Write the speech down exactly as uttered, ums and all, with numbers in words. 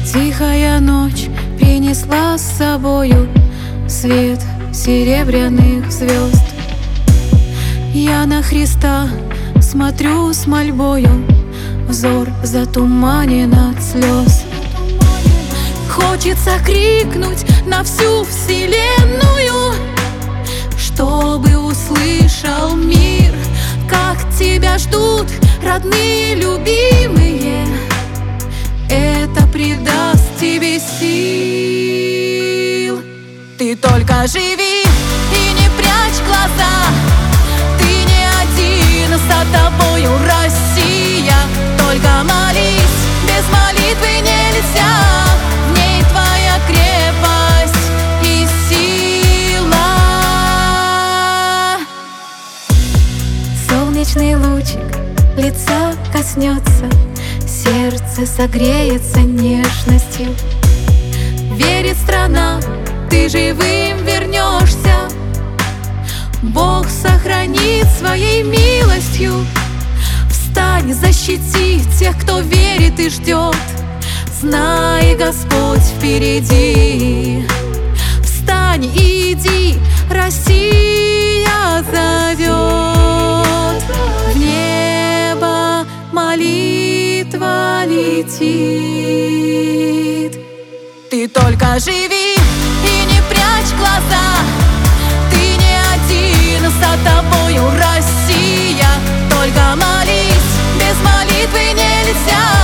Тихая ночь принесла с собою свет серебряных звезд. Я на Христа смотрю с мольбою, взор затуманен от слез. Хочется крикнуть на всю вселенную, чтобы услышал мир, как тебя ждут родные, любимые. Это придаст тебе сил. Ты только живи и не прячь глаза. Ты не один, за тобою Россия. Только молись, без молитвы нельзя. В ней твоя крепость и сила. Солнечный лучик лица коснется, сердце согреется нежностью. Верит страна, ты живым вернешься. Бог сохранит своей милостью. Встань, защити тех, кто верит и ждет. Знай, Господь впереди. Встань и иди, Россия зовет. В небо молитва летит. Ты только живи и не прячь глаза. Ты не один, за тобою Россия. Только молись, без молитвы нельзя.